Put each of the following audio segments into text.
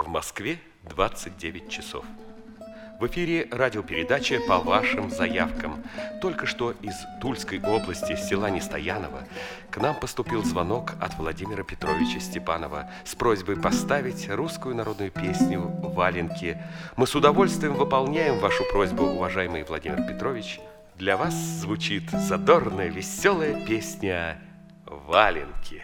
В Москве 29 часов. В эфире радиопередача «По вашим заявкам». Только что из Тульской области, села Нестояново, к нам поступил звонок от Владимира Петровича Степанова с просьбой поставить русскую народную песню «Валенки». Мы с удовольствием выполняем вашу просьбу, уважаемый Владимир Петрович. Для вас звучит задорная, веселая песня «Валенки».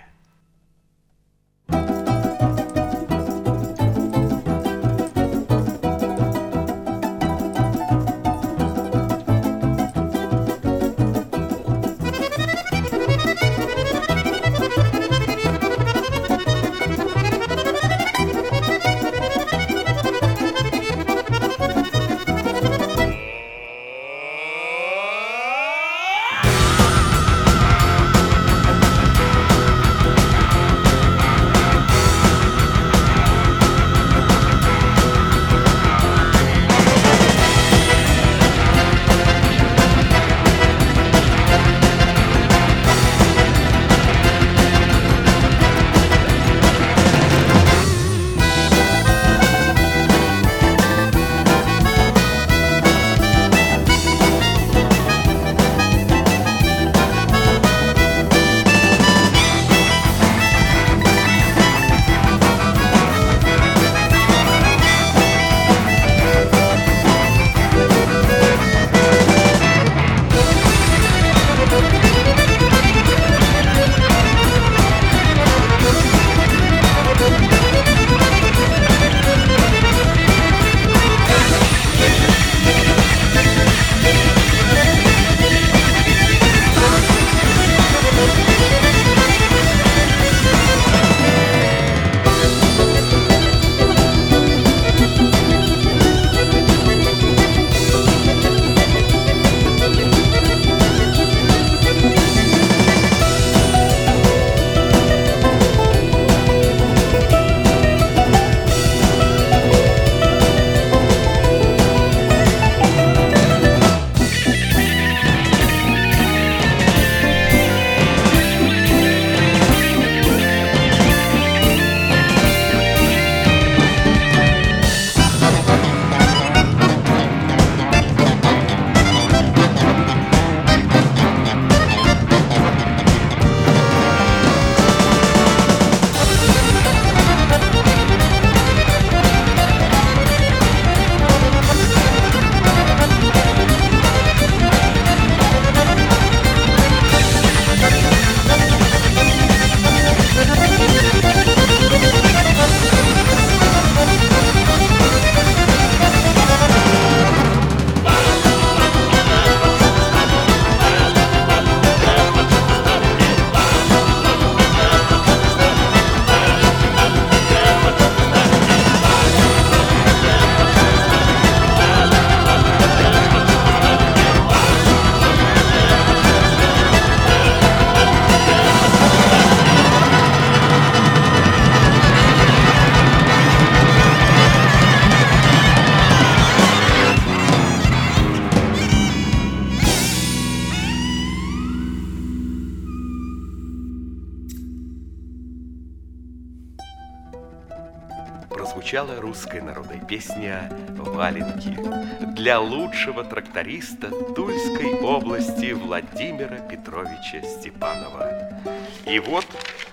Прозвучала русская народная песня «Валенки» для лучшего тракториста Тульской области Владимира Петровича Степанова. И вот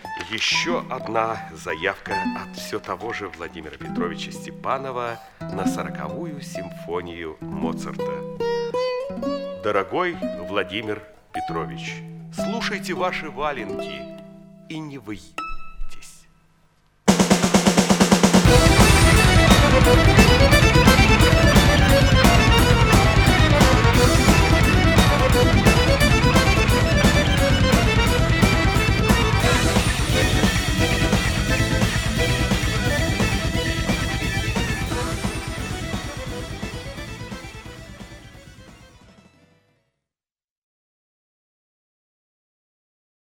еще одна заявка от все того же Владимира Петровича Степанова на 40-ю симфонию Моцарта. Дорогой Владимир Петрович, слушайте ваши валенки и не выйдите. Thank you.